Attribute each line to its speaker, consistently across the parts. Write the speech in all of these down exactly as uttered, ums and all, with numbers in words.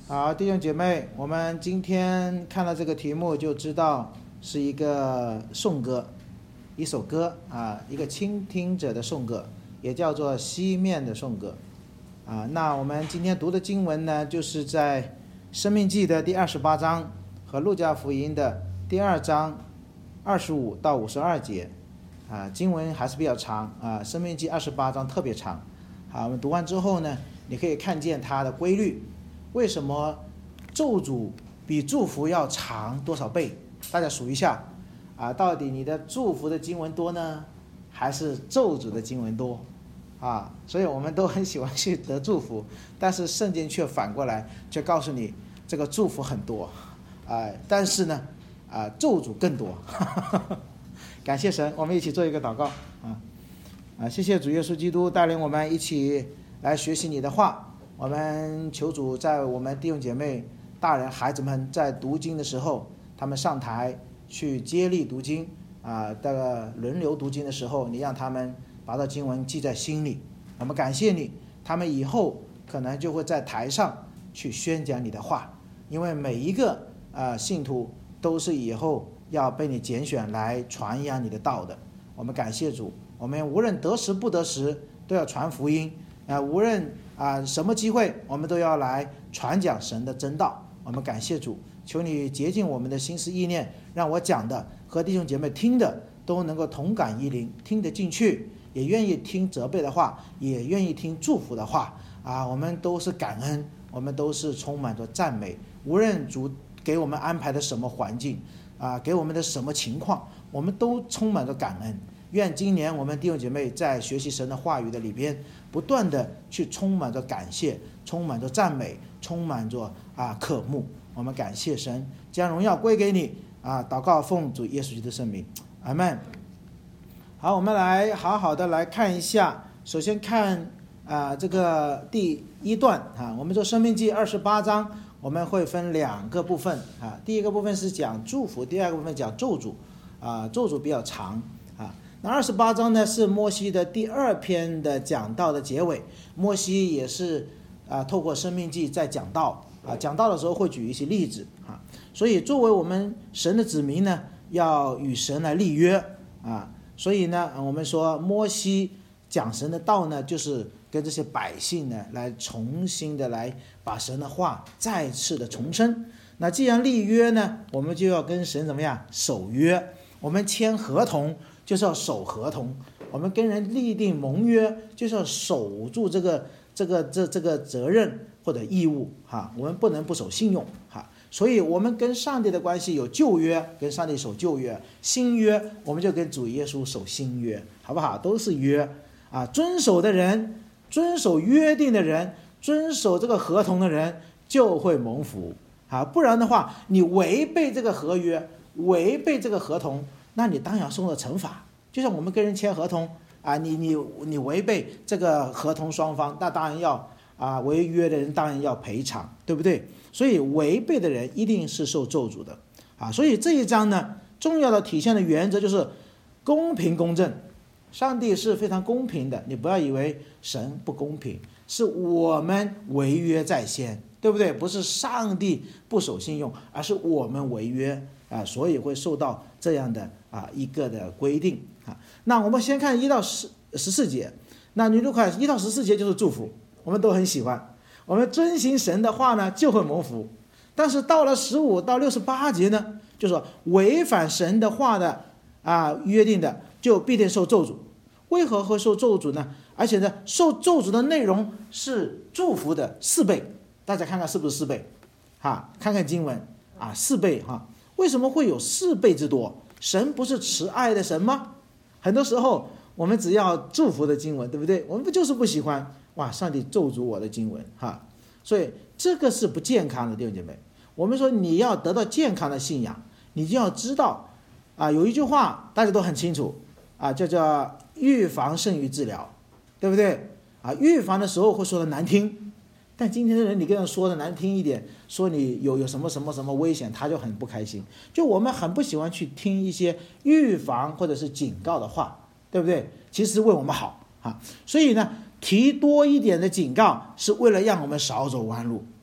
Speaker 1: 好，弟兄姐妹，我们今天看到这个题目就知道是一个颂歌，一首歌啊，一个倾听者的颂歌，也叫做西面的颂歌啊。那我们今天读的经文呢，就是在申命记的第二十八章和路加福音的第二章二十五到五十二节啊。经文还是比较长啊，申命记二十八章特别长。好，我们读完之后呢，你可以看见它的规律。为什么咒诅比祝福要长多少倍？大家数一下啊，到底你的祝福的经文多呢，还是咒诅的经文多啊？所以我们都很喜欢去得祝福，但是圣经却反过来却告诉你这个祝福很多啊，但是呢啊咒诅更多。感谢神，我们一起做一个祷告啊啊！谢谢主耶稣基督带领我们一起来学习你的话。我们求主在我们弟兄姐妹、大人、孩子们在读经的时候，他们上台去接力读经啊，这个轮流读经的时候，你让他们把这经文记在心里。我们感谢你，他们以后可能就会在台上去宣讲你的话，因为每一个啊信徒都是以后要被你拣选来传扬你的道的。我们感谢主，我们无论得时不得时都要传福音啊，无论啊，什么机会我们都要来传讲神的真道。我们感谢主，求你洁净我们的心思意念，让我讲的和弟兄姐妹听的都能够同感一灵，听得进去，也愿意听责备的话，也愿意听祝福的话啊。我们都是感恩，我们都是充满着赞美。无论主给我们安排的什么环境啊，给我们的什么情况，我们都充满着感恩。愿今年我们弟兄姐妹在学习神的话语的里边，不断的去充满着感谢，充满着赞美，充满着啊渴慕。我们感谢神，将荣耀归给你啊！祷告奉主耶稣基督的圣名，阿们。好，我们来好好的来看一下。首先看啊这个第一段啊，我们说申命记二十八章，我们会分两个部分啊。第一个部分是讲祝福，第二个部分讲咒诅啊，咒诅比较长。那二十八章呢是摩西的第二篇的讲道的结尾，摩西也是啊透过申命记在讲道啊，讲道的时候会举一些例子啊，所以作为我们神的子民呢，要与神来立约啊，所以呢我们说摩西讲神的道呢，就是跟这些百姓呢来重新的来把神的话再次的重申。那既然立约呢，我们就要跟神怎么样守约，我们签合同就是要守合同，我们跟人立定盟约，就是要守住这个这个这这个责任或者义务哈，我们不能不守信用哈。所以我们跟上帝的关系有旧约，跟上帝守旧约；新约我们就跟主耶稣守新约，好不好？都是约啊，遵守的人，遵守约定的人，遵守这个合同的人就会蒙福啊，不然的话，你违背这个合约，违背这个合同，那你当然受到惩罚。就像我们跟人签合同啊，你你你违背这个合同双方，那当然要啊，违约的人当然要赔偿，对不对？所以违背的人一定是受咒诅的啊。所以这一章呢，重要的体现的原则就是公平公正。上帝是非常公平的，你不要以为神不公平，是我们违约在先，对不对？不是上帝不守信用，而是我们违约啊，所以会受到这样的啊一个的规定啊。那我们先看一到十十四节，那你如果看一到十四节就是祝福，我们都很喜欢。我们遵行神的话呢，就会蒙福。但是到了十五到六十八节呢，就说违反神的话的啊约定的，就必定受咒诅。为何会受咒诅呢？而且呢，受咒诅的内容是祝福的四倍。大家看看是不是四倍？哈，看看经文啊，四倍哈。为什么会有四倍之多？神不是慈爱的神吗？很多时候我们只要祝福的经文，对不对？我们不就是不喜欢哇，上帝咒诅我的经文哈。所以这个是不健康的，弟兄姐妹。我们说你要得到健康的信仰，你就要知道啊，有一句话大家都很清楚啊，叫做预防胜于治疗，对不对啊？预防的时候会说的难听，但今天的人你跟他说的难听一点，说你有有什么什么什么危险，他就很不开心。就我们很不喜欢去听一些预防或者是警告的话，对不对？其实为我们好啊。所以呢，提多一点的警告是为了让我们少走弯路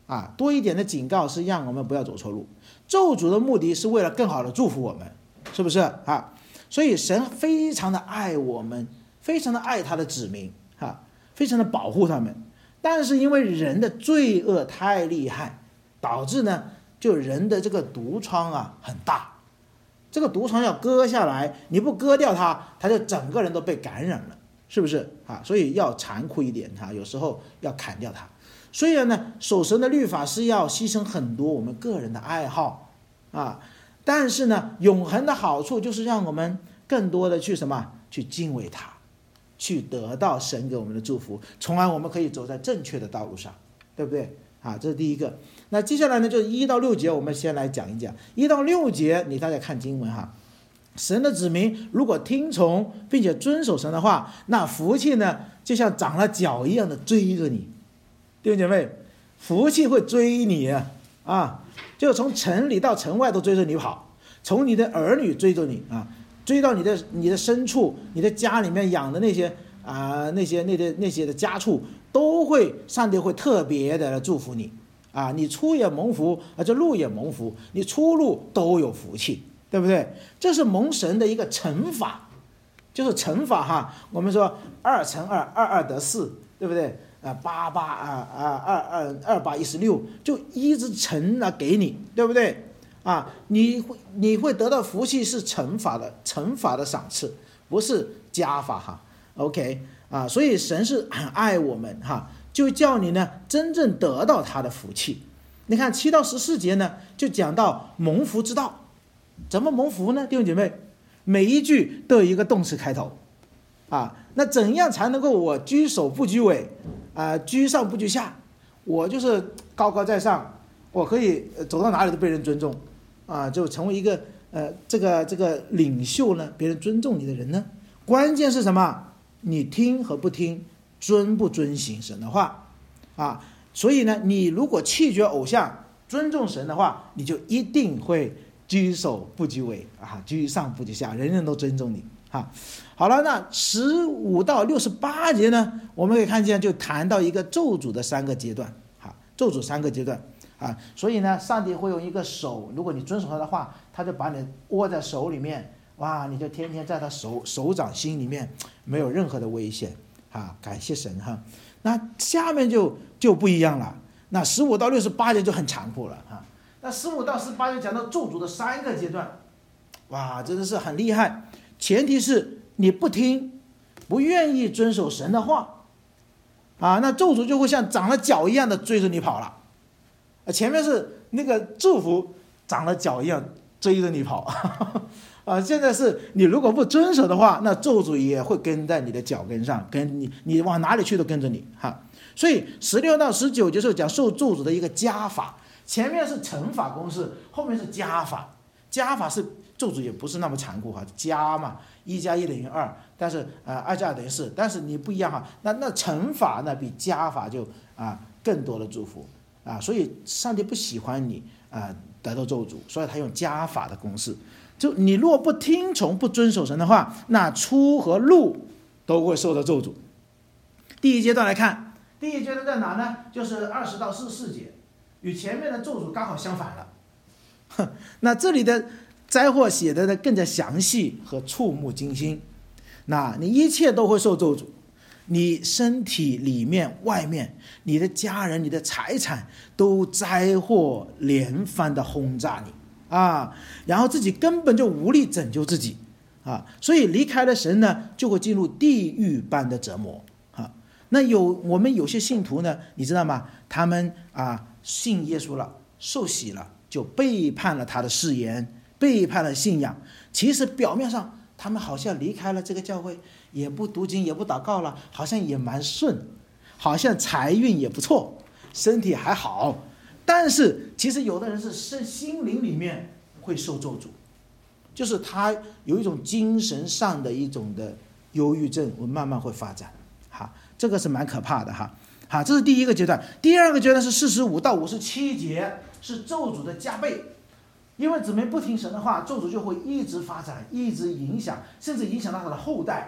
Speaker 1: 啊，多一点的警告是让我们不要走错路。咒诅的目的是为了更好的祝福我们，是不是啊？所以神非常的爱我们，非常的爱他的子民啊，非常的保护他们。但是因为人的罪恶太厉害，导致呢，就人的这个毒疮啊很大。这个毒疮要割下来，你不割掉它，它就整个人都被感染了，是不是啊？所以要残酷一点哈，有时候要砍掉它。虽然呢，守神的律法是要牺牲很多我们个人的爱好啊，但是呢，永恒的好处就是让我们更多的去什么？去敬畏他，去得到神给我们的祝福，从而我们可以走在正确的道路上，对不对？啊，这是第一个。那接下来呢，就是一到六节，我们先来讲一讲。一到六节，你大家看经文哈。神的子民如果听从并且遵守神的话，那福气呢，就像长了脚一样的追着你，弟兄姐妹，福气会追你啊，啊，就从城里到城外都追着你跑，从你的儿女追着你啊，追到你的你的牲畜，你的家里面养的那些啊、呃、那些那些那些的家畜。都会，上帝会特别的祝福你啊！你出也蒙福，啊，这入也蒙福，你出入都有福气，对不对？这是蒙神的一个乘法，就是乘法哈。我们说二乘二，二二得四，对不对？啊，八八啊啊二二二八一十六，就一直乘啊给你，对不对？啊，你会你会得到福气是乘法的，乘法的赏赐，不是加法哈。OK。啊，所以神是很爱我们哈，就叫你呢真正得到他的福气。你看七到十四节呢，就讲到蒙福之道，怎么蒙福呢？弟兄姐妹，每一句都有一个动词开头，啊，那怎样才能够我居首不居尾，啊，居上不居下？我就是高高在上，我可以走到哪里都被人尊重，啊，就成为一个呃这个这个领袖呢，别人尊重你的人呢。关键是什么？你听和不听，遵不遵行神的话啊？所以呢，你如果弃绝偶像，尊重神的话，你就一定会居首不居尾啊，居上不居下，人人都尊重你啊。好了，那十五到六十八节呢，我们可以看见就谈到一个咒诅的三个阶段啊，咒诅三个阶段啊。所以呢，上帝会用一个手，如果你遵守他的话，他就把你握在手里面。哇，你就天天在他手手掌心里面，没有任何的危险啊！感谢神哈。那下面就就不一样了，那十五到六十八节就很残酷了哈。那十五到十八节讲到咒诅的三个阶段，哇，真的是很厉害。前提是你不听，不愿意遵守神的话啊，那咒诅就会像长了脚一样的追着你跑了。前面是那个祝福长了脚一样追着你跑。啊，现在是你如果不遵守的话，那咒诅也会跟在你的脚跟上，跟你你往哪里去都跟着你哈。所以十六到十九就是讲受咒诅的一个加法，前面是乘法公式，后面是加法。加法是咒诅也不是那么残酷哈，加嘛，一加一等于二，但是呃二加二等于四，但是你不一样哈，那那乘法呢比加法就啊更多的祝福啊，所以上帝不喜欢你啊得到咒诅，所以他用加法的公式。就你若不听从不遵守神的话，那出和入都会受到咒诅。第一阶段来看，第一阶段在哪呢？就是二十到四十四节，与前面的咒诅刚好相反了。那这里的灾祸写的呢更加详细和触目惊心。那你一切都会受咒诅，你身体里面外面，你的家人你的财产都灾祸连番的轰炸你啊，然后自己根本就无力拯救自己啊，所以离开了神呢，就会进入地狱般的折磨啊。那有我们有些信徒呢，你知道吗？他们啊信耶稣了，受洗了，就背叛了他的誓言，背叛了信仰。其实表面上他们好像离开了这个教会，也不读经，也不祷告了，好像也蛮顺，好像财运也不错，身体还好。但是其实有的人是身心灵里面会受咒诅，就是他有一种精神上的一种的忧郁症，我慢慢会发展，哈，这个是蛮可怕的哈，好，这是第一个阶段。第二个阶段是四十五到五十七节，是咒诅的加倍，因为姊妹不听神的话，咒诅就会一直发展，一直影响，甚至影响到他的后代。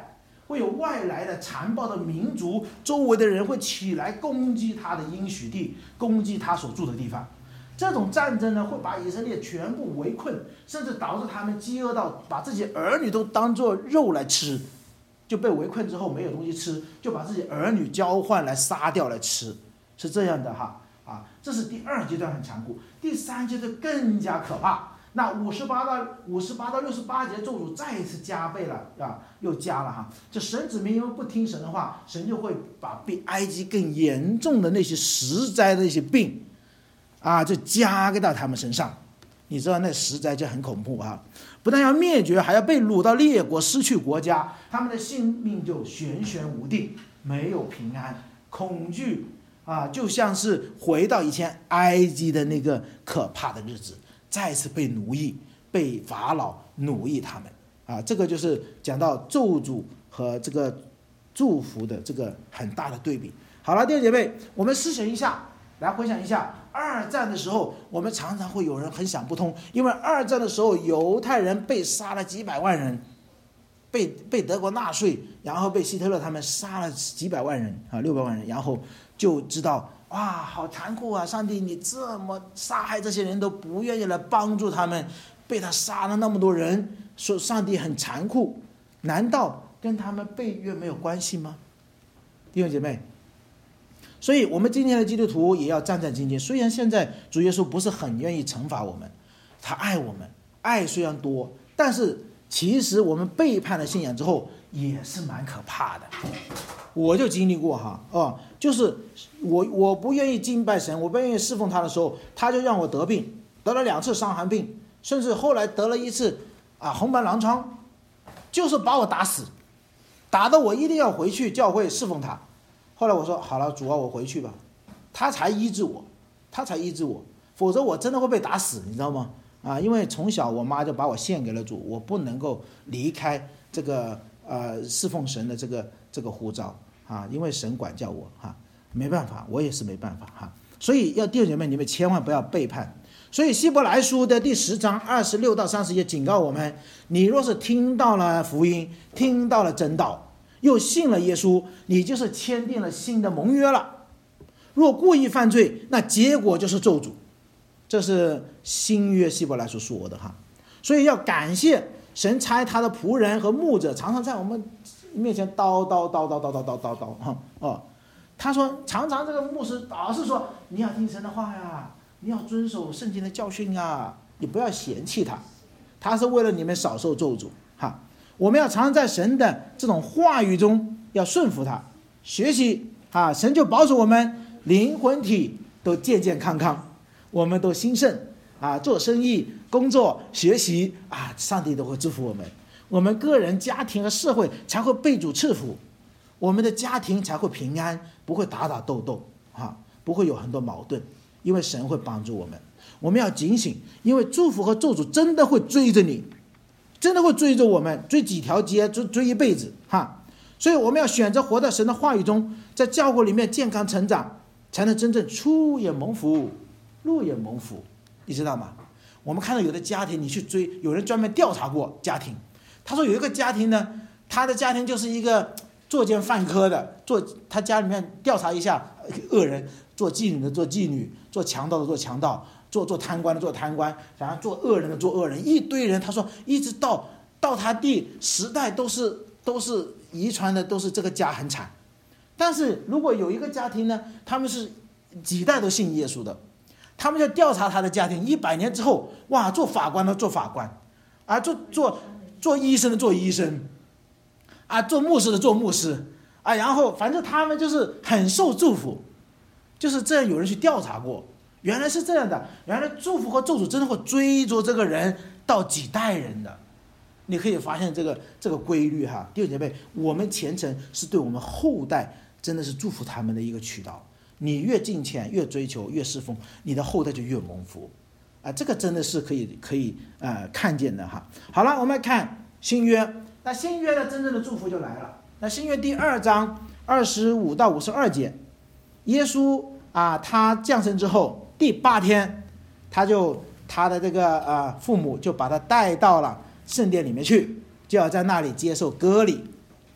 Speaker 1: 会有外来的残暴的民族，周围的人会起来攻击他的应许地，攻击他所住的地方。这种战争呢，会把以色列全部围困，甚至导致他们饥饿到把自己儿女都当作肉来吃，就被围困之后没有东西吃，就把自己儿女交换来杀掉来吃，是这样的哈啊，这是第二阶段很残酷，第三阶段更加可怕。那五十八到五十八到六十八节咒诅再一次加倍了啊，又加了哈。这神子民因为不听神的话，神就会把比埃及更严重的那些实灾的那些病。啊，就加给到他们身上，你知道那实在就很恐怖啊！不但要灭绝，还要被掳到列国，失去国家，他们的性命就悬悬无定，没有平安，恐惧啊，就像是回到以前埃及的那个可怕的日子，再次被奴役，被法老奴役他们啊！这个就是讲到咒诅和这个祝福的这个很大的对比。好了，弟兄姐妹，我们思想一下。来回想一下，二战的时候，我们常常会有人很想不通，因为二战的时候，犹太人被杀了几百万人，被被德国纳粹，然后被希特勒他们杀了几百万人啊，六百万人，然后就知道哇，好残酷啊！上帝，你这么杀害这些人都不愿意来帮助他们，被他杀了那么多人，说上帝很残酷，难道跟他们被约没有关系吗？弟兄姐妹。所以我们今天的基督徒也要战战兢兢。虽然现在主耶稣不是很愿意惩罚我们，他爱我们，爱虽然多，但是其实我们背叛了信仰之后也是蛮可怕的。我就经历过哈，哦，就是我我不愿意敬拜神，我不愿意侍奉他的时候，他就让我得病，得了两次伤寒病，甚至后来得了一次啊红斑狼疮，就是把我打死，打得我一定要回去教会侍奉他。后来我说好了，主啊，我回去吧，他才医治我，他才医治我，否则我真的会被打死，你知道吗？啊，因为从小我妈就把我献给了主，我不能够离开这个呃侍奉神的这个这个呼召啊，因为神管教我哈、啊，没办法，我也是没办法哈、啊，所以要弟兄姐妹，你们千万不要背叛。所以希伯来书的第十章二十六到三十节警告我们：你若是听到了福音，听到了真道，又信了耶稣，你就是签订了新的盟约了。若故意犯罪，那结果就是咒诅。这是新约希伯来书说的哈。所以要感谢神差他的仆人和牧者，常常在我们面前叨叨叨叨叨叨叨叨叨哈哦。他说常常这个牧师老是说你要听神的话呀，你要遵守圣经的教训啊，你不要嫌弃他，他是为了你们少受咒诅哈。我们要常常在神的这种话语中要顺服他，学习啊，神就保守我们灵魂体都健健康康，我们都兴盛啊，做生意、工作、学习啊，上帝都会祝福我们，我们个人、家庭和社会才会被主赐福，我们的家庭才会平安，不会打打斗斗啊，不会有很多矛盾，因为神会帮助我们。我们要警醒，因为祝福和咒诅真的会追着你。真的会追着我们，追几条街，追追一辈子哈。所以我们要选择活在神的话语中，在教会里面健康成长，才能真正出也蒙福，入也蒙福，你知道吗？我们看到有的家庭，你去追，有人专门调查过家庭，他说有一个家庭呢，他的家庭就是一个作奸犯科的，做他家里面调查一下恶人，做妓女的做妓女，做强盗的做强盗。做做贪官的做贪官，然后做恶人的做恶人，一堆人。他说，一直到到他第十代都是都是遗传的，都是这个家很惨。但是如果有一个家庭呢，他们是几代都信耶稣的，他们就调查他的家庭，一百年之后，哇，做法官的做法官，啊，做做做医生的做医生，啊，做牧师的做牧师，啊，然后反正他们就是很受祝福，就是这样。有人去调查过。原来是这样的，原来祝福和咒诅真的会追着这个人到几代人的，你可以发现这个这个规律哈。弟兄姐妹，我们虔诚是对我们后代真的是祝福他们的一个渠道。你越敬虔，越追求，越侍奉，你的后代就越蒙福啊！这个真的是可以可以呃看见的哈。好了，我们来看新约，那新约的真正的祝福就来了。那新约第二章二十五到五十二节，耶稣啊，他降生之后。第八天，他就他的这个呃父母就把他带到了圣殿里面去，就要在那里接受割礼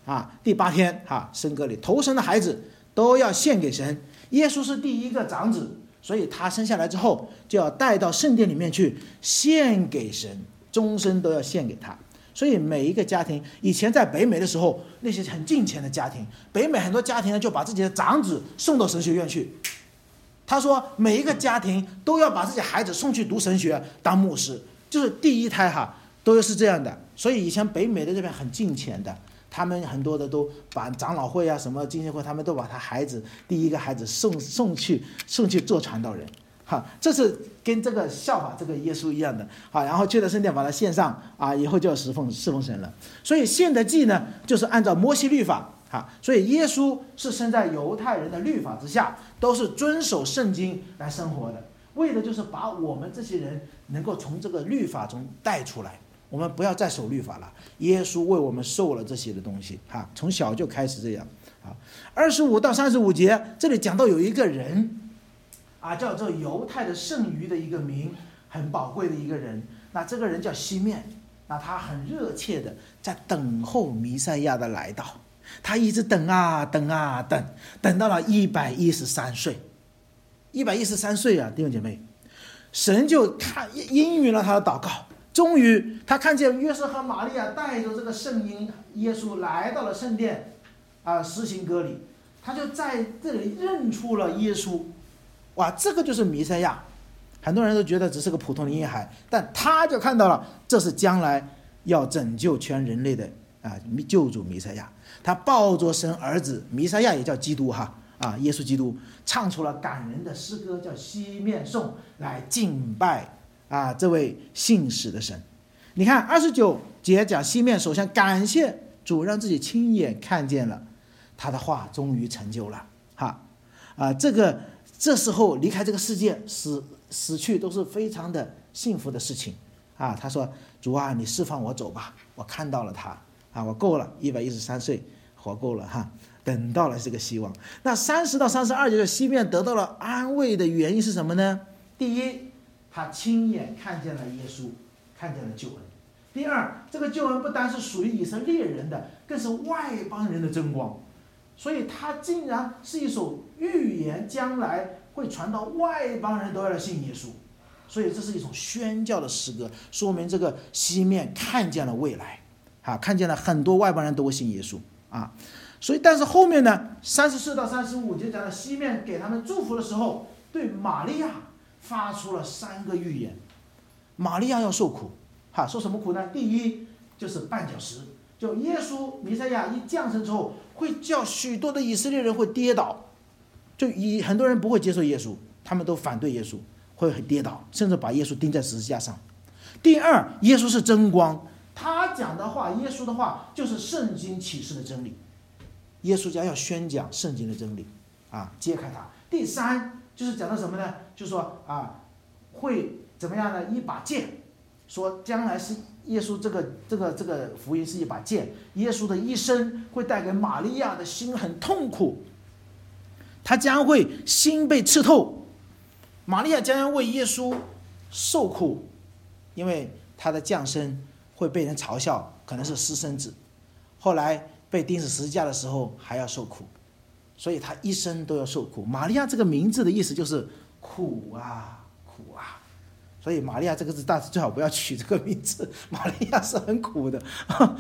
Speaker 1: 啊，第八天哈，生割礼，头生的孩子都要献给神。耶稣是第一个长子，所以他生下来之后就要带到圣殿里面去献给神，终身都要献给他。所以每一个家庭，以前在北美的时候，那些很敬虔的家庭，北美很多家庭呢就把自己的长子送到神学院去。他说每一个家庭都要把自己孩子送去读神学当牧师，就是第一胎哈都是这样的。所以以前北美的这边很敬虔的，他们很多的都把长老会啊什么敬虔会，他们都把他孩子第一个孩子送送去送去做传道人。哈，这是跟这个效法这个耶稣一样的。好，然后去了圣殿把它献上啊，以后就要侍奉侍奉神了。所以献的祭呢，就是按照摩西律法。哈，所以耶稣是生在犹太人的律法之下，都是遵守圣经来生活的，为的就是把我们这些人能够从这个律法中带出来，我们不要再守律法了。耶稣为我们受了这些的东西，哈，从小就开始这样。好，二十五到三十五节，这里讲到有一个人。啊，叫做犹太的剩余的一个名，很宝贵的一个人。那这个人叫西面，那他很热切的在等候弥赛亚的来到，他一直等啊等啊等，等到了一百一十三岁，一百一十三岁啊，弟兄姐妹，神就看应允了他的祷告，终于他看见约瑟和玛利亚带着这个圣婴耶稣来到了圣殿，啊，实行割礼，他就在这里认出了耶稣。哇，这个就是弥赛亚，很多人都觉得只是个普通的婴孩，但他就看到了，这是将来要拯救全人类的啊救主弥赛亚。他抱着神儿子弥赛亚，也叫基督哈啊，耶稣基督，唱出了感人的诗歌，叫西面颂，来敬拜啊这位信使的神。你看二十九节讲西面首先感谢主，让自己亲眼看见了他的话终于成就了哈啊这个。这时候离开这个世界，死死去都是非常的幸福的事情啊！他说：“主啊，你释放我走吧，我看到了他啊，我够了，一百一十三岁活够了哈，等到了这个希望。”那三十到三十二节的西面得到了安慰的原因是什么呢？第一，他亲眼看见了耶稣，看见了救恩；第二，这个救恩不单是属于以色列人的，更是外邦人的争光。所以他竟然是一首预言，将来会传到外邦人都要来信耶稣，所以这是一种宣教的诗歌，说明这个西面看见了未来，啊，看见了很多外邦人都会信耶稣啊。所以，但是后面呢，三十四到三十五节讲了西面给他们祝福的时候，对玛利亚发出了三个预言。玛利亚要受苦，哈，受什么苦呢？第一就是绊脚石。就耶稣弥赛亚一降生之后，会叫许多的以色列人会跌倒，就以很多人不会接受耶稣，他们都反对耶稣，会跌倒，甚至把耶稣钉在十字架上。第二，耶稣是真光，他讲的话，耶稣的话就是圣经启示的真理，耶稣将要宣讲圣经的真理啊，揭开它。第三就是讲到什么呢？就是说啊，会怎么样呢？一把剑，说将来是耶稣这个这个这个福音是一把剑，耶稣的一生会带给玛利亚的心很痛苦，他将会心被刺透，玛利亚将要为耶稣受苦，因为他的降生会被人嘲笑，可能是私生子，后来被钉死十字架的时候还要受苦，所以他一生都要受苦。玛利亚这个名字的意思就是苦啊苦啊，所以玛利亚这个字大家最好不要取这个名字，玛利亚是很苦的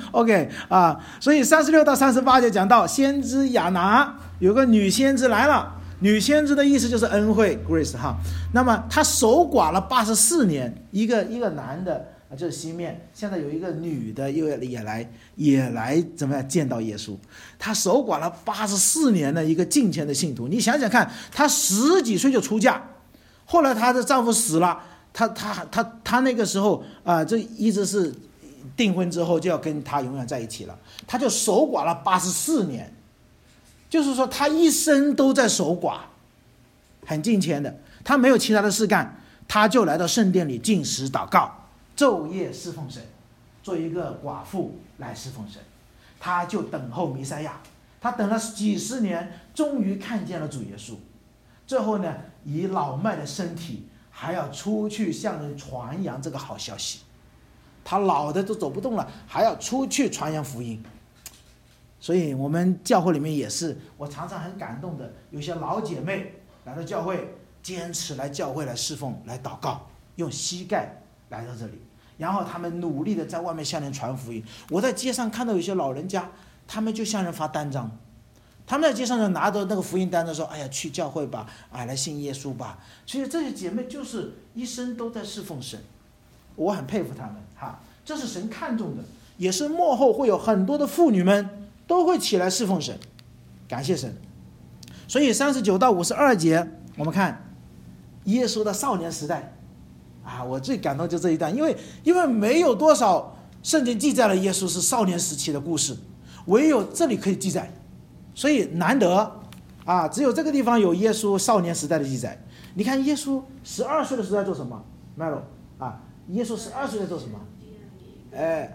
Speaker 1: OK 啊，所以三十六到三十八节讲到先知亚拿，有个女先知来了，女先知的意思就是恩惠 grace 哈。那么她守寡了八十四年，一个一个男的就是西面，现在有一个女的又也来也来怎么样见到耶稣，她守寡了八十四年的一个敬虔的信徒。你想想看，她十几岁就出嫁，后来她的丈夫死了，她她她她那个时候啊、呃，这一直是订婚之后就要跟他永远在一起了，她就守寡了八十四年，就是说她一生都在守寡，很敬虔的，她没有其他的事干，她就来到圣殿里禁食祷告，昼夜侍奉神，做一个寡妇来侍奉神。她就等候弥赛亚，她等了几十年，终于看见了主耶稣。最后呢，以老迈的身体还要出去向人传扬这个好消息，她老的都走不动了，还要出去传扬福音。 所以我们教会里面也是，我常常很感动的，有些老姐妹来到教会，坚持来教会来侍奉，来祷告，用膝盖来到这里，然后他们努力的在外面向人传福音。我在街上看到有些老人家，他们就向人发单张，他们在街上就拿着那个福音单子说，哎呀，去教会吧，哎，来信耶稣吧。所以这些姐妹就是一生都在侍奉神，我很佩服他们哈，这是神看重的，也是末后会有很多的妇女们都会起来侍奉神，感谢神。所以三十九到五十二节，我们看耶稣的少年时代啊，我最感动就这一段，因为因为没有多少圣经记载了耶稣是少年时期的故事，唯有这里可以记载，所以难得啊，只有这个地方有耶稣少年时代的记载。你看耶稣十二岁的时候在做什么 Melo 啊，耶稣十二岁在做什么？哎，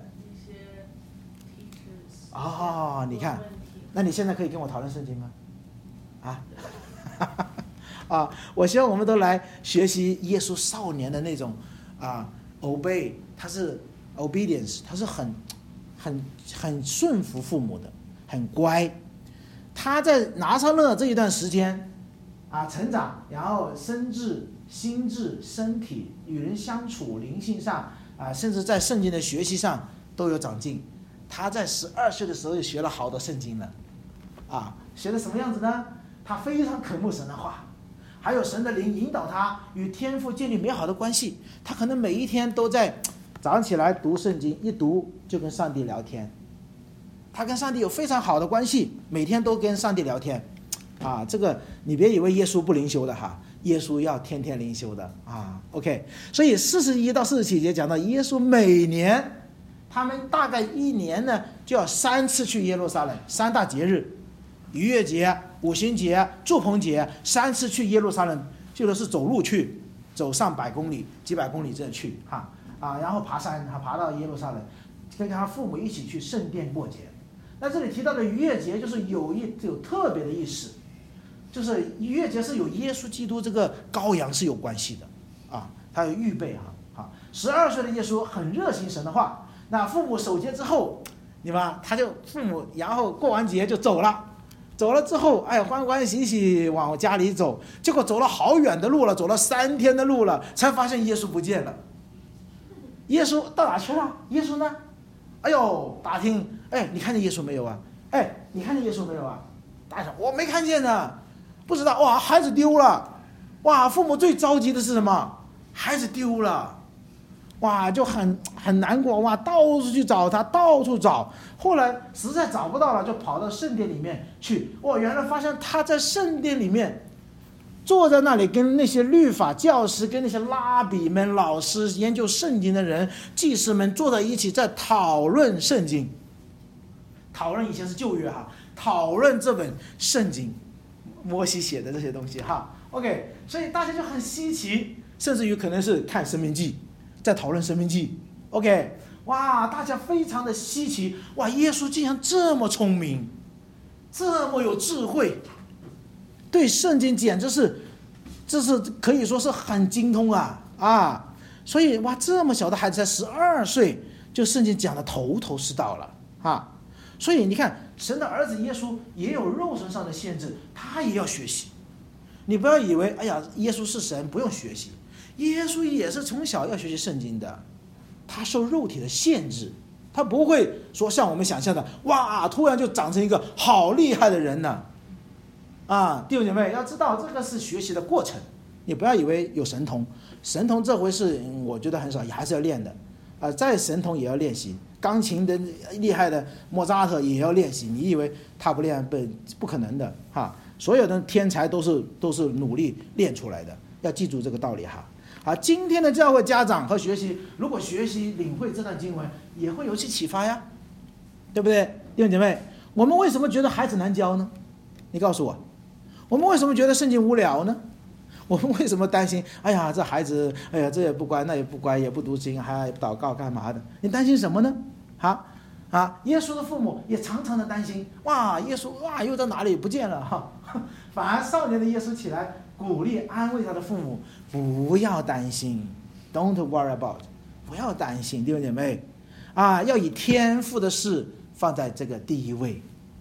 Speaker 1: 哦，你看，那你现在可以跟我讨论圣经吗？啊，啊，我希望我们都来学习耶稣少年的那种啊 obey， 他是 obedience， 他是很很很顺服父母的，很乖。他在拿撒勒这一段时间啊成长，然后身智、心智、身体、与人相处、灵性上啊，甚至在圣经的学习上都有长进。他在十二岁的时候就学了好多圣经了，啊，学的什么样子呢？他非常渴慕神的话，还有神的灵引导他与天父建立美好的关系。他可能每一天都在早上起来读圣经，一读就跟上帝聊天。他跟上帝有非常好的关系，每天都跟上帝聊天，啊，这个你别以为耶稣不灵修的哈，耶稣要天天灵修的啊。OK， 所以四十一到四十七节讲到耶稣每年，他们大概一年呢就要三次去耶路撒冷，三大节日，逾越节、五旬节、住棚节，三次去耶路撒冷，就是走路去，走上百公里、几百公里这去哈啊，然后爬山，他爬到耶路撒冷，跟他父母一起去圣殿过节。那这里提到的逾越节就是有一有特别的意思，就是逾越节是有耶稣基督这个羔羊是有关系的啊，他有预备哈啊。十二岁的耶稣很热心神的话，那父母守节之后，你们他就父母然后过完节就走了，走了之后，哎，欢欢喜喜往家里走，结果走了好远的路了，走了三天的路了，才发现耶稣不见了。耶稣到哪去了？耶稣呢？哎呦，打听，哎，你看见耶稣没有啊？哎，你看见耶稣没有啊？大家说我没看见呢，不知道。哇，孩子丢了，哇，父母最着急的是什么？孩子丢了，哇，就很很难过，哇，到处去找他，到处找，后来实在找不到了，就跑到圣殿里面去。哇，原来发现他在圣殿里面坐在那里，跟那些律法教师、跟那些拉比们、老师、研究圣经的人、祭司们坐在一起，在讨论圣经。讨论以前是旧约哈，讨论这本圣经，摩西写的这些东西哈。OK， 所以大家就很稀奇，甚至于可能是看申命记，在讨论申命记。OK， 哇，大家非常的稀奇，哇，耶稣竟然这么聪明，这么有智慧。对圣经简直是，这是可以说是很精通啊啊！所以哇，这么小的孩子才十二岁，就圣经讲的头头是道了啊！所以你看，神的儿子耶稣也有肉身上的限制，他也要学习。你不要以为哎呀，耶稣是神不用学习，耶稣也是从小要学习圣经的，他受肉体的限制，他不会说像我们想象的哇，突然就长成一个好厉害的人呢。啊，弟兄姐妹要知道这个是学习的过程，你不要以为有神童，神童这回事我觉得很少，也还是要练的，啊，再神童也要练习，钢琴的厉害的莫扎特也要练习，你以为他不练不不可能的哈，所有的天才都是都是努力练出来的，要记住这个道理哈。啊，今天的教会家长和学习，如果学习领会这段经文，也会有些启发呀，对不对？弟兄姐妹，我们为什么觉得孩子难教呢？你告诉我。我们为什么觉得圣经无聊呢？我们为什么担心？哎呀，这孩子，哎呀，这也不乖，那也不乖，也不读经，还祷告干嘛的？你担心什么呢？好，啊，耶稣的父母也常常的担心，哇，耶稣哇又在哪里不见了哈？反而少年的耶稣起来鼓励安慰他的父母，不要担心 ，Don't worry about， 不要担心，弟兄姐妹，啊，要以天父的事放在这个第一位。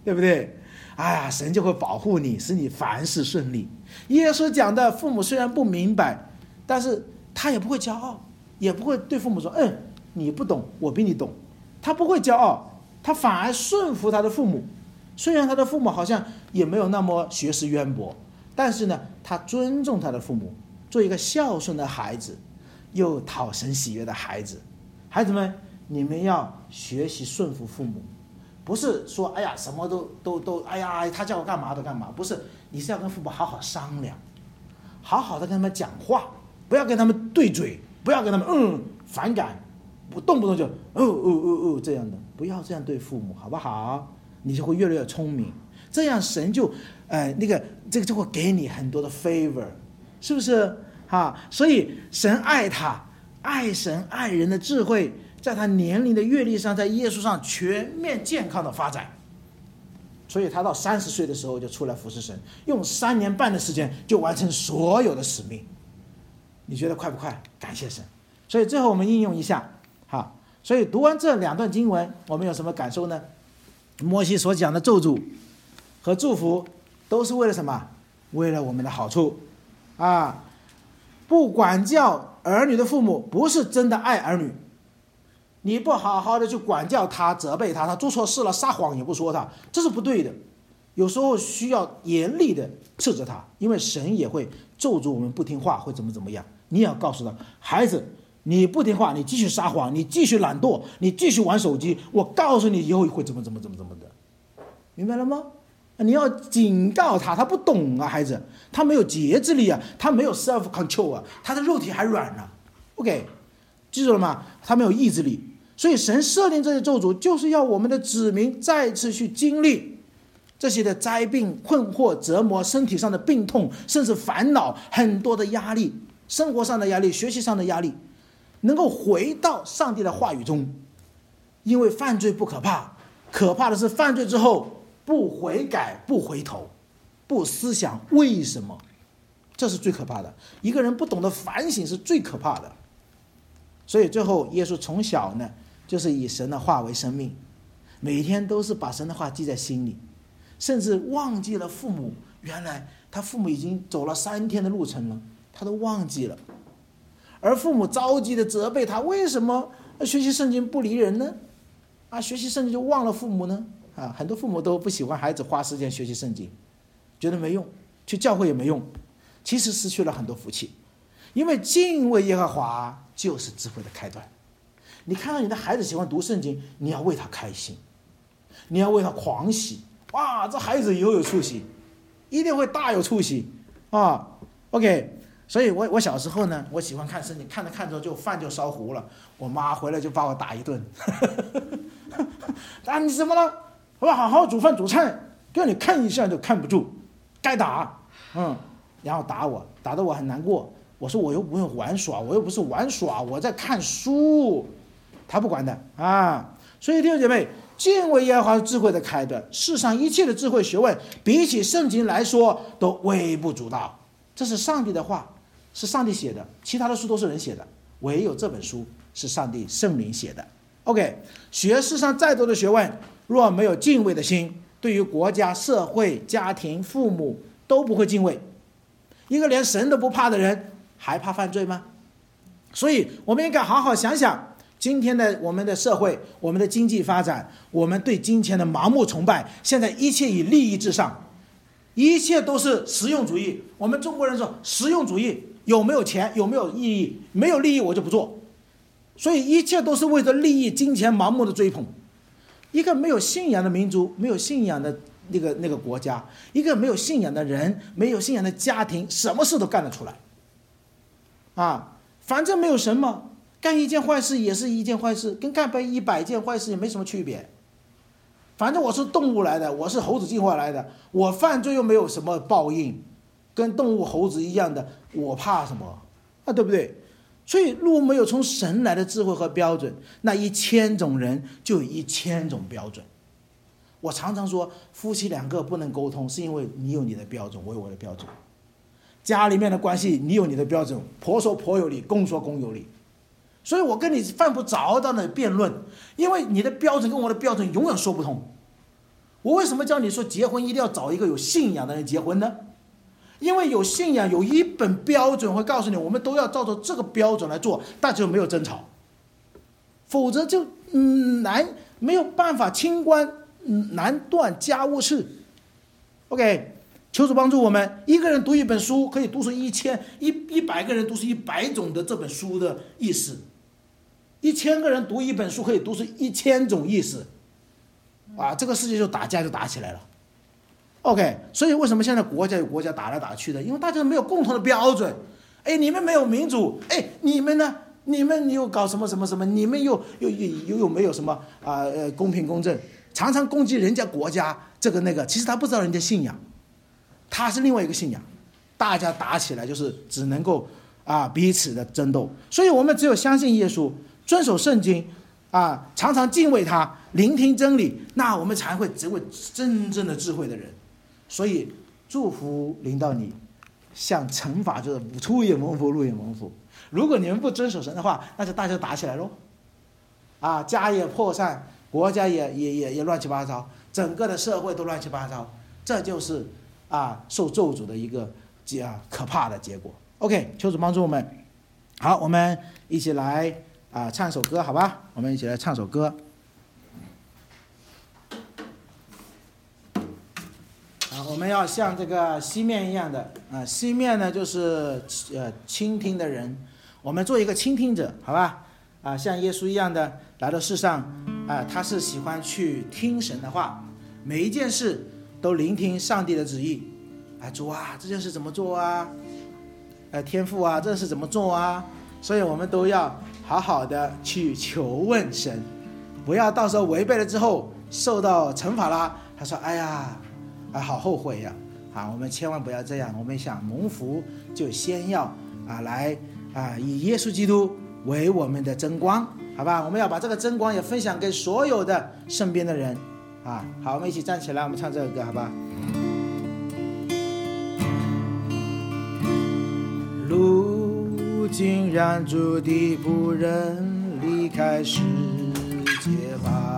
Speaker 1: 对不对？哎呀，神就会保护你，使你凡事顺利。耶稣讲的，父母虽然不明白，但是他也不会骄傲，也不会对父母说，嗯，你不懂，我比你懂。他不会骄傲，他反而顺服他的父母。虽然他的父母好像也没有那么学识渊博，但是呢，他尊重他的父母，做一个孝顺的孩子，又讨神喜悦的孩子。孩子们，你们要学习顺服父母，不是说哎呀什么都都都哎呀他叫我干嘛都干嘛，不是，你是要跟父母好好商量，好好的跟他们讲话，不要跟他们对嘴，不要跟他们嗯反感，不动不动就哦哦哦哦这样的，不要这样对父母，好不好？你就会越来越聪明，这样神就呃那个这个就会给你很多的 favor， 是不是哈？所以神爱他，爱神爱人的智慧，在他年龄的阅历上，在耶稣上全面健康的发展。所以他到三十岁的时候就出来服侍神，用三年半的时间就完成所有的使命。你觉得快不快？感谢神。所以最后我们应用一下，好，所以读完这两段经文，我们有什么感受呢？摩西所讲的咒诅和祝福都是为了什么？为了我们的好处啊！不管教儿女的父母不是真的爱儿女，你不好好的去管教他，责备他，他做错事了撒谎也不说他，这是不对的。有时候需要严厉的斥责他，因为神也会咒诅我们不听话会怎么怎么样。你也要告诉他，孩子，你不听话，你继续撒谎，你继续懒惰，你继续玩手机，我告诉你以后会怎么怎么怎么怎么的，明白了吗？你要警告他，他不懂啊，孩子，他没有节制力啊，他没有 self control 啊，他的肉体还软呢。OK， 记住了吗？他没有意志力，所以神设定这些咒诅，就是要我们的子民再次去经历这些的灾病、困惑、折磨、身体上的病痛，甚至烦恼，很多的压力，生活上的压力，学习上的压力，能够回到上帝的话语中。因为犯罪不可怕，可怕的是犯罪之后不悔改、不回头、不思想为什么，这是最可怕的。一个人不懂得反省是最可怕的。所以最后耶稣从小呢，就是以神的话为生命，每天都是把神的话记在心里，甚至忘记了父母，原来他父母已经走了三天的路程了，他都忘记了。而父母着急的责备他，为什么学习圣经不理人呢？啊，学习圣经就忘了父母呢？啊，很多父母都不喜欢孩子花时间学习圣经，觉得没用，去教会也没用，其实失去了很多福气。因为敬畏耶和华就是智慧的开端。你看到你的孩子喜欢读圣经，你要为他开心，你要为他狂喜，哇，这孩子以后有出息，一定会大有出息啊 OK。所以我我小时候呢，我喜欢看圣经，看着看着就饭就烧糊了，我妈回来就把我打一顿。啊，你怎么了？我好好煮饭煮菜，叫你看一下就看不住，该打，嗯，然后打我，打得我很难过。我说我又不用玩耍，我又不是玩耍，我在看书，他不管的啊。所以弟兄姐妹，敬畏耶和华是智慧的开端，世上一切的智慧学问，比起圣经来说都微不足道。这是上帝的话，是上帝写的，其他的书都是人写的，唯有这本书是上帝圣灵写的。OK， 学世上再多的学问，若没有敬畏的心，对于国家、社会、家庭、父母都不会敬畏。一个连神都不怕的人，还怕犯罪吗？所以我们应该好好想想，今天的我们的社会，我们的经济发展，我们对金钱的盲目崇拜，现在一切以利益至上，一切都是实用主义。我们中国人说实用主义，有没有钱，有没有意义，没有利益我就不做。所以一切都是为了利益、金钱盲目的追捧。一个没有信仰的民族，没有信仰的那个那个国家，一个没有信仰的人，没有信仰的家庭，什么事都干得出来啊！反正没有神嘛，干一件坏事也是一件坏事，跟干一百件坏事也没什么区别。反正我是动物来的，我是猴子进化来的，我犯罪又没有什么报应，跟动物猴子一样的，我怕什么啊？对不对？所以如果没有从神来的智慧和标准，那一千种人就有一千种标准。我常常说，夫妻两个不能沟通，是因为你有你的标准，我有我的标准。家里面的关系，你有你的标准，婆说婆有理，公说公有理。所以我跟你犯不着到那辩论，因为你的标准跟我的标准永远说不通。 我为什么叫你说结婚一定要找一个有信仰的人结婚呢？因为有信仰，有一本标准会告诉你，我们都要照着这个标准来做，大家就没有争吵，否则就嗯难没有办法清官嗯难断家务事。OK， 求主帮助我们，一个人读一本书可以读出一千一一百个人读出一百种的这本书的意思，一千个人读一本书可以读出一千种意思，啊，这个世界就打架就打起来了。OK， 所以为什么现在国家有国家打来打去的？因为大家没有共同的标准。哎，你们没有民主，哎，你们呢？你们又搞什么什么什么？你们又又又又又没有什么啊呃公平公正？常常攻击人家国家这个那个，其实他不知道人家信仰，他是另外一个信仰，大家打起来就是只能够啊彼此的争斗。所以我们只有相信耶稣，遵守圣经，啊，常常敬畏他，聆听真理，那我们才会成为真正的智慧的人。所以祝福临到你，像惩罚就是出也蒙福，入也蒙福。如果你们不遵守神的话，那就大家打起来喽，啊，家也破散，国家也也也也乱七八糟，整个的社会都乱七八糟，这就是啊受咒诅的一个啊可怕的结果。OK， 求主帮助我们。好，我们一起来啊唱首歌，好吧？我们一起来唱首歌。我们要像这个西面一样的啊，西面呢就是呃倾听的人，我们做一个倾听者，好吧？啊，像耶稣一样的来到世上啊，他是喜欢去听神的话，每一件事都聆听上帝的旨意。啊，主啊，这件事怎么做啊？呃，天父啊，这事怎么做啊？所以我们都要好好的去求问神，不要到时候违背了之后受到惩罚啦。他说：“哎呀。”啊，好后悔呀！啊，我们千万不要这样。我们想蒙福，就先要啊来啊以耶稣基督为我们的真光，好吧？我们要把这个真光也分享给所有的身边的人啊。好，我们一起站起来，我们唱这个歌，好吧？如今让主的仆人离开世界吧。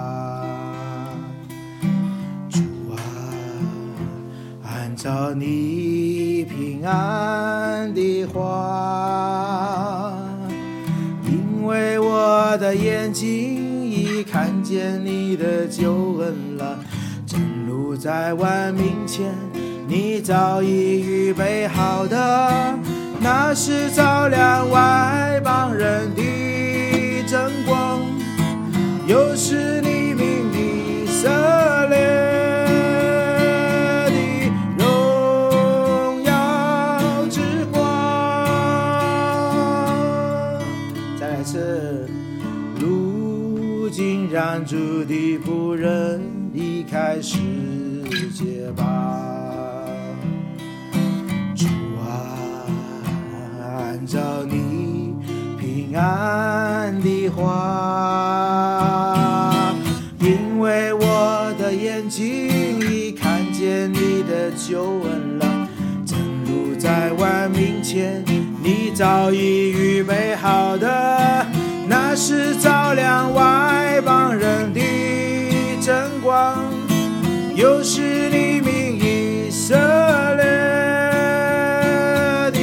Speaker 1: 照你平安的话，因为我的眼睛已看见你的救恩了，正如在万民前你早已预备好的，那是照亮外邦人的真光，又是你名以色列让主的仆人离开世界吧。主啊，按照你平安的话，因为我的眼睛已看见你的救恩了，正如在万民前你早已预备好的，那是照亮外邦人的真光，又是你名以色列的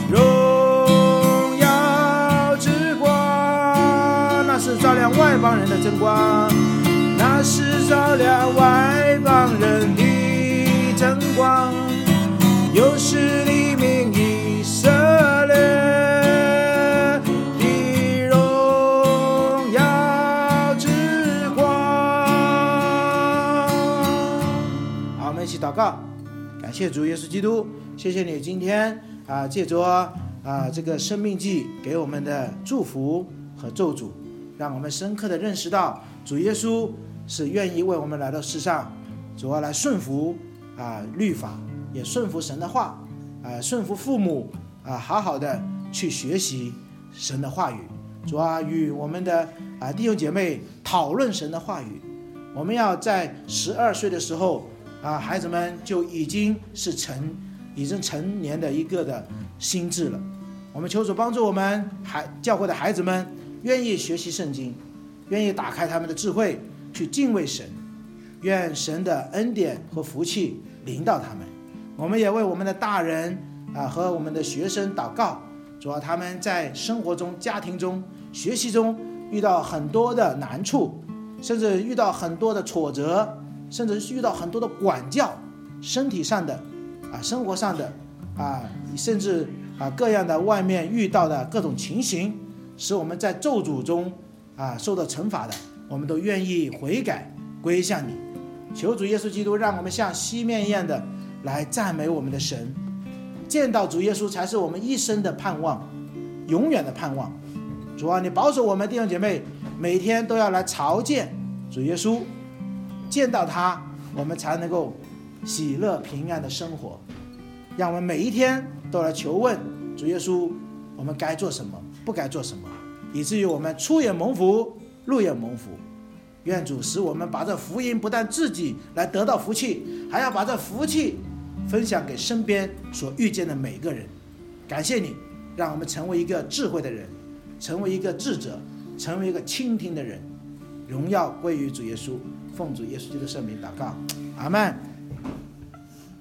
Speaker 1: 荣耀之光，那是照亮外邦人的真光，那是照亮外邦人的真光，又是你名以色列祷告。感谢主耶稣基督，谢谢你今天啊，借着啊这个生命记给我们的祝福和咒诅，让我们深刻的认识到主耶稣是愿意为我们来到世上，主要来顺服啊律法，也顺服神的话，啊顺服父母啊，好好的去学习神的话语。主啊，与我们的啊弟兄姐妹讨论神的话语。我们要在十二岁的时候啊，孩子们就已经是成，已经成年的一个的心智了。我们求主帮助我们孩教会的孩子们，愿意学习圣经，愿意打开他们的智慧，去敬畏神， 愿神的恩典和福气临到他们。我们也为我们的大人啊和我们的学生祷告，主要他们在生活中、家庭中、学习中遇到很多的难处，甚至遇到很多的挫折，甚至遇到很多的管教，身体上的啊，生活上的啊，甚至啊各样的外面遇到的各种情形，使我们在咒诅中啊受到惩罚的，我们都愿意悔改归向你。求主耶稣基督让我们像西面一样的来赞美我们的神，见到主耶稣才是我们一生的盼望，永远的盼望。主啊，你保守我们弟兄姐妹每天都要来朝见主耶稣，见到他我们才能够喜乐平安的生活。让我们每一天都来求问主耶稣，我们该做什么，不该做什么，以至于我们出也蒙福，入也蒙福。愿主使我们把这福音不但自己来得到福气，还要把这福气分享给身边所遇见的每一个人。感谢你让我们成为一个智慧的人，成为一个智者，成为一个倾听的人。荣耀归于主耶稣，奉主耶稣基督的圣名祷告，阿们。